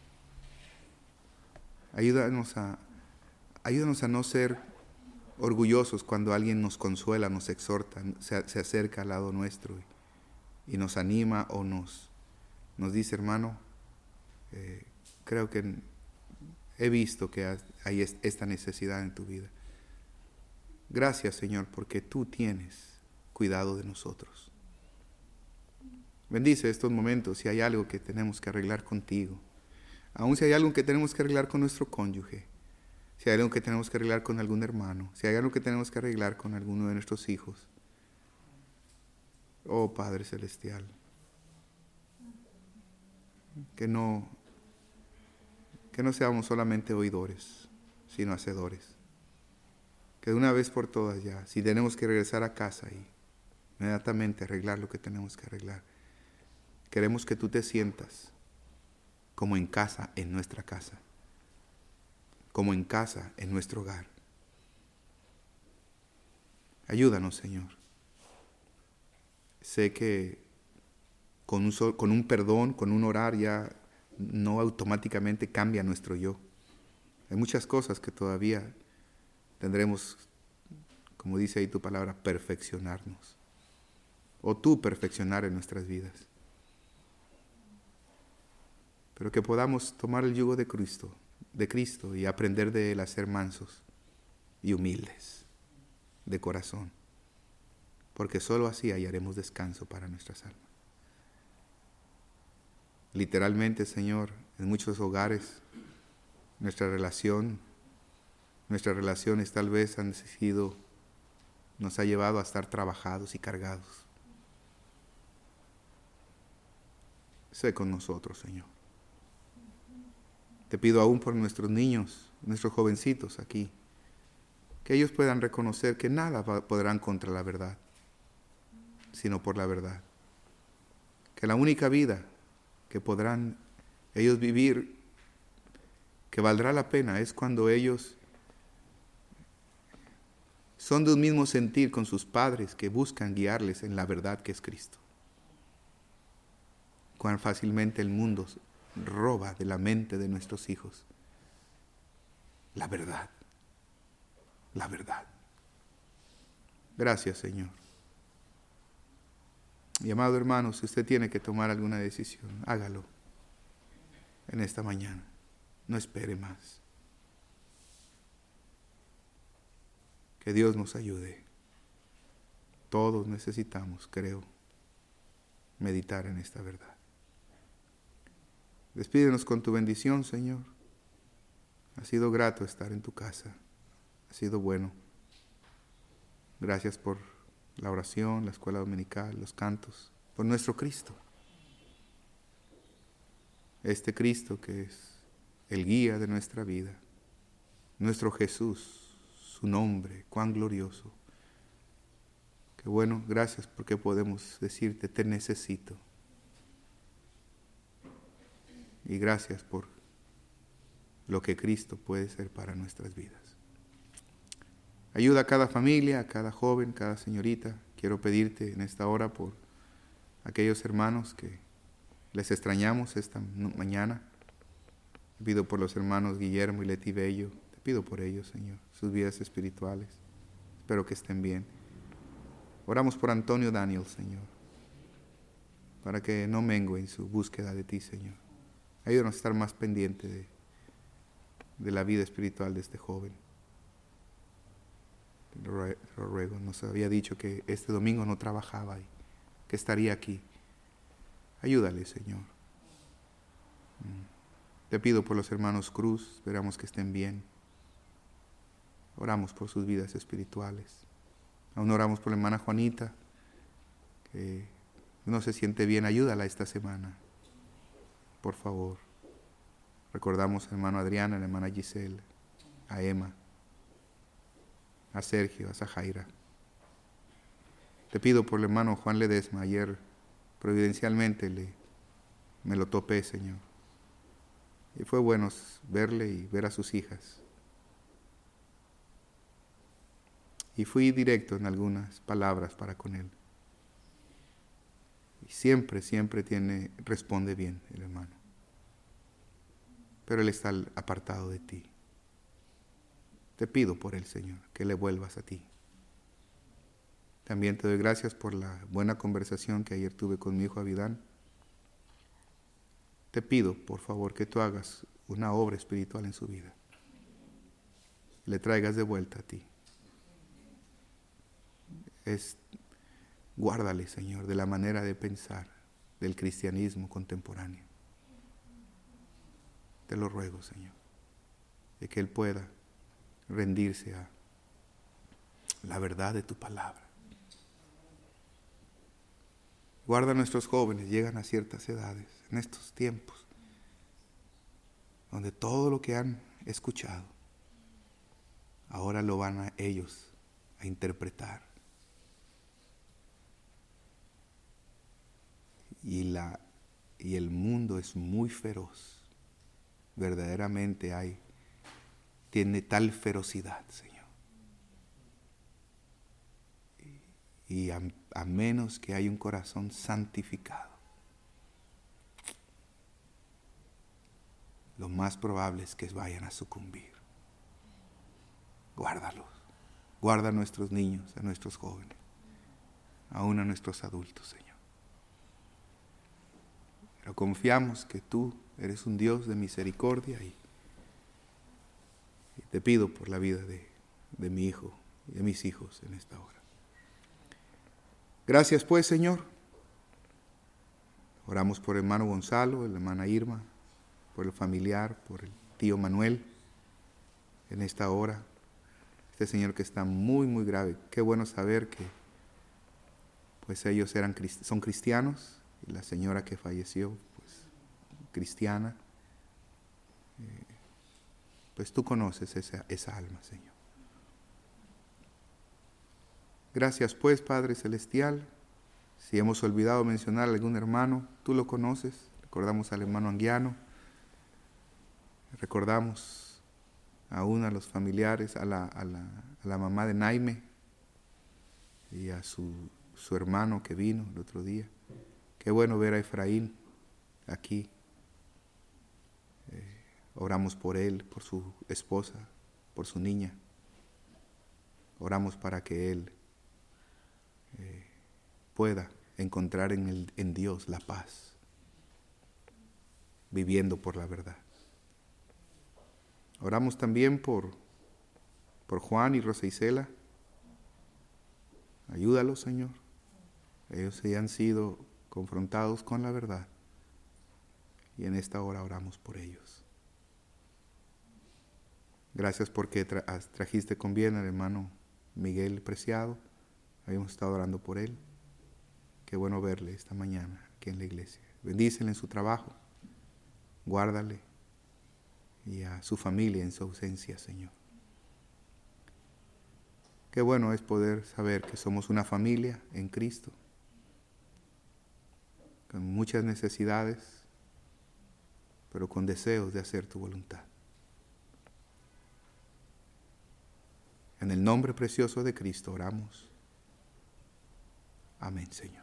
Ayúdanos a no ser orgullosos cuando alguien nos consuela, nos exhorta, se acerca al lado nuestro y nos anima o nos dice, hermano, creo que he visto que hay esta necesidad en tu vida. Gracias, Señor, porque tú tienes cuidado de nosotros. Bendice estos momentos si hay algo que tenemos que arreglar contigo. Aún si hay algo que tenemos que arreglar con nuestro cónyuge. Si hay algo que tenemos que arreglar con algún hermano. Si hay algo que tenemos que arreglar con alguno de nuestros hijos. Oh Padre Celestial. Que no seamos solamente oidores, sino hacedores. Que de una vez por todas ya, si tenemos que regresar a casa y inmediatamente arreglar lo que tenemos que arreglar, queremos que tú te sientas como en casa, en nuestra casa, como en casa, en nuestro hogar. Ayúdanos, Señor. Sé que con un perdón, con un orar ya no automáticamente cambia nuestro yo. Hay muchas cosas que todavía tendremos, como dice ahí tu palabra, perfeccionarnos. O tú perfeccionar en nuestras vidas. Pero que podamos tomar el yugo de Cristo y aprender de Él a ser mansos y humildes de corazón. Porque solo así hallaremos descanso para nuestras almas. Literalmente, Señor, en muchos hogares, nuestras relaciones tal vez nos ha llevado a estar trabajados y cargados. Sé con nosotros, Señor. Te pido aún por nuestros niños, nuestros jovencitos aquí, que ellos puedan reconocer que nada podrán contra la verdad, sino por la verdad. Que la única vida que podrán ellos vivir, que valdrá la pena, es cuando ellos son de un mismo sentir con sus padres que buscan guiarles en la verdad que es Cristo. Cuán fácilmente el mundo roba de la mente de nuestros hijos la verdad. La verdad. Gracias, Señor. Y amado hermano, si usted tiene que tomar alguna decisión, hágalo en esta mañana. No espere más. Que Dios nos ayude. Todos necesitamos, creo, meditar en esta verdad. Despídenos con tu bendición, Señor. Ha sido grato estar en tu casa. Ha sido bueno. Gracias por la oración, la escuela dominical, los cantos, por nuestro Cristo. Este Cristo que es el guía de nuestra vida. Nuestro Jesús, su nombre, cuán glorioso. Qué bueno, gracias porque podemos decirte, te necesito. Y gracias por lo que Cristo puede ser para nuestras vidas. Ayuda a cada familia, a cada joven, cada señorita. Quiero pedirte en esta hora por aquellos hermanos que les extrañamos esta mañana. Te pido por los hermanos Guillermo y Leti Bello. Te pido por ellos, Señor, sus vidas espirituales. Espero que estén bien. Oramos por Antonio Daniel, Señor, para que no mengue en su búsqueda de ti, Señor. Ayúdanos a estar más pendiente de la vida espiritual de este joven. Te lo ruego. Nos había dicho que este domingo no trabajaba y que estaría aquí. Ayúdale, Señor. Te pido por los hermanos Cruz, esperamos que estén bien. Oramos por sus vidas espirituales. Aún oramos por la hermana Juanita, que no se siente bien. Ayúdala esta semana, por favor. Recordamos al hermano Adrián, a la hermana Giselle, a Emma, a Sergio, a Zajaira. Te pido por el hermano Juan Ledesma. Ayer providencialmente me lo topé, Señor. Y fue bueno verle y ver a sus hijas. Y fui directo en algunas palabras para con él. Y siempre responde bien el hermano. Pero él está apartado de ti. Te pido por él, Señor, que le vuelvas a ti. También te doy gracias por la buena conversación que ayer tuve con mi hijo Abidán. Te pido, por favor, que tú hagas una obra espiritual en su vida. Le traigas de vuelta a ti. Guárdale, Señor, de la manera de pensar del cristianismo contemporáneo. Te lo ruego, Señor, de que él pueda rendirse a la verdad de tu palabra. Guarda a nuestros jóvenes, llegan a ciertas edades, en estos tiempos, donde todo lo que han escuchado, ahora lo van a ellos a interpretar. Y el mundo es muy feroz. Verdaderamente tiene tal ferocidad, Señor. Y a menos que haya un corazón santificado, lo más probable es que vayan a sucumbir. Guárdalos. Guarda a nuestros niños, a nuestros jóvenes, aún a nuestros adultos, Señor. Pero confiamos que tú eres un Dios de misericordia y te pido por la vida de mi hijo y de mis hijos en esta hora. Gracias pues, Señor. Oramos por el hermano Gonzalo, la hermana Irma, por el familiar, por el tío Manuel en esta hora. Este señor que está muy, muy grave. Qué bueno saber que pues ellos son cristianos y la señora que falleció, pues cristiana. Pues tú conoces esa alma, Señor. Gracias pues, Padre Celestial. Si hemos olvidado mencionar a algún hermano, tú lo conoces. Recordamos al hermano Anguiano. Recordamos aún a los familiares, a la mamá de Naime y a su hermano que vino el otro día. Qué bueno ver a Efraín aquí. Oramos por él, por su esposa, por su niña. Oramos para que él pueda encontrar en Dios la paz, viviendo por la verdad. Oramos también por Juan y Rosa Isela, Ayúdalos, Señor. Ellos sí han sido confrontados con la verdad. Y en esta hora oramos por ellos. Gracias porque trajiste con bien al hermano Miguel Preciado. Habíamos estado orando por él. Qué bueno verle esta mañana aquí en la iglesia. Bendícele en su trabajo. Guárdale. Y a su familia en su ausencia, Señor. Qué bueno es poder saber que somos una familia en Cristo. Con muchas necesidades, pero con deseos de hacer tu voluntad. En el nombre precioso de Cristo oramos. Amén, Señor.